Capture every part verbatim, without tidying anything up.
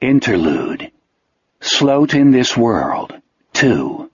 Interlude. Sloat in This World, two.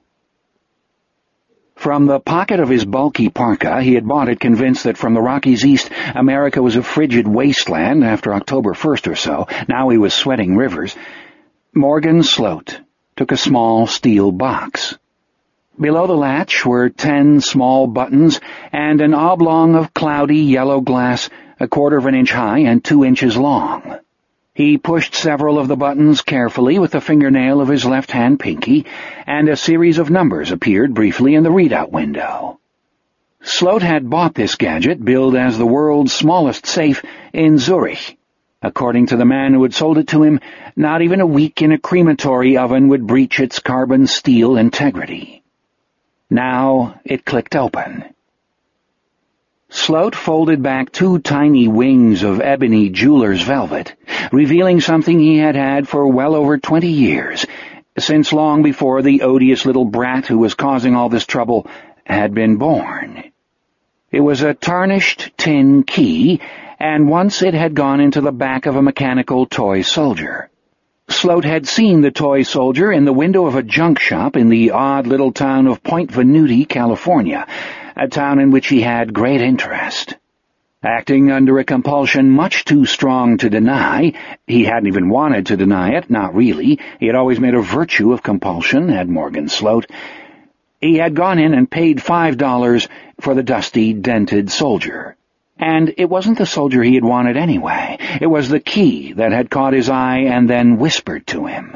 From the pocket of his bulky parka, he had bought it convinced that from the Rockies east, America was a frigid wasteland after October first or so. Now he was sweating rivers. Morgan Sloat took a small steel box. Below the latch were ten small buttons and an oblong of cloudy yellow glass a quarter of an inch high and two inches long. He pushed several of the buttons carefully with the fingernail of his left-hand pinky, and a series of numbers appeared briefly in the readout window. Sloat had bought this gadget, billed as the world's smallest safe, in Zurich. According to the man who had sold it to him, not even a week in a crematory oven would breach its carbon steel integrity. Now it clicked open. Sloat folded back two tiny wings of ebony jeweler's velvet, revealing something he had had for well over twenty years, since long before the odious little brat who was causing all this trouble had been born. It was a tarnished tin key, and once it had gone into the back of a mechanical toy soldier. Sloat had seen the toy soldier in the window of a junk shop in the odd little town of Point Venuti, California, a town in which he had great interest. Acting under a compulsion much too strong to deny, he hadn't even wanted to deny it, not really. He had always made a virtue of compulsion, had Morgan Sloat. He had gone in and paid five dollars for the dusty, dented soldier. And it wasn't the soldier he had wanted anyway. It was the key that had caught his eye and then whispered to him.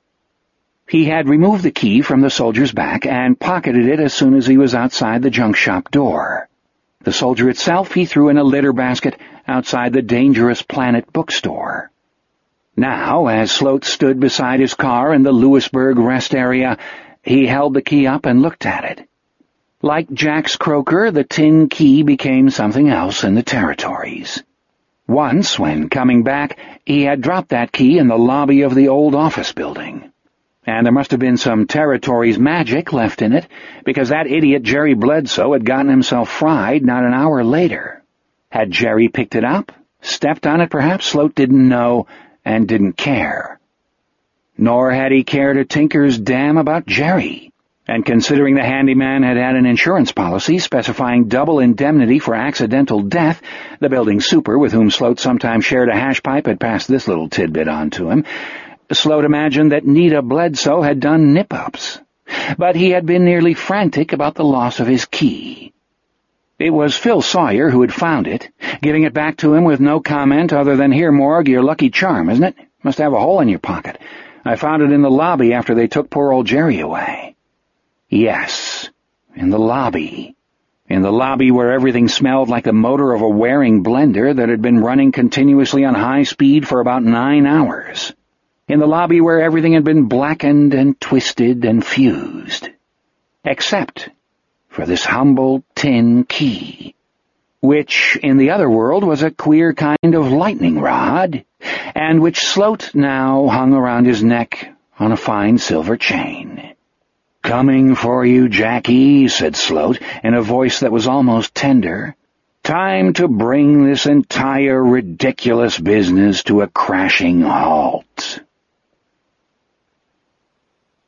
He had removed the key from the soldier's back and pocketed it as soon as he was outside the junk shop door. The soldier itself he threw in a litter basket outside the Dangerous Planet bookstore. Now, as Sloat stood beside his car in the Lewisburg rest area, he held the key up and looked at it. Like Jack's croaker, the tin key became something else in the territories. Once, when coming back, he had dropped that key in the lobby of the old office building. And there must have been some territories magic left in it, because that idiot Jerry Bledsoe had gotten himself fried not an hour later. Had Jerry picked it up, stepped on it perhaps? Sloat didn't know and didn't care. Nor had he cared a tinker's damn about Jerry. And considering the handyman had had an insurance policy specifying double indemnity for accidental death, the building super with whom Sloat sometimes shared a hash pipe had passed this little tidbit on to him. Sloat imagined that Nita Bledsoe had done nip-ups, but he had been nearly frantic about the loss of his key. It was Phil Sawyer who had found it, giving it back to him with no comment other than, "Here, Morg, your lucky charm, isn't it? Must have a hole in your pocket. I found it in the lobby after they took poor old Jerry away." Yes, in the lobby. In the lobby where everything smelled like the motor of a wearing blender that had been running continuously on high speed for about nine hours. In the lobby where everything had been blackened and twisted and fused. Except for this humble tin key, which in the other world was a queer kind of lightning rod, and which Sloat now hung around his neck on a fine silver chain. "Coming for you, Jackie," said Sloat, in a voice that was almost tender. "Time to bring this entire ridiculous business to a crashing halt."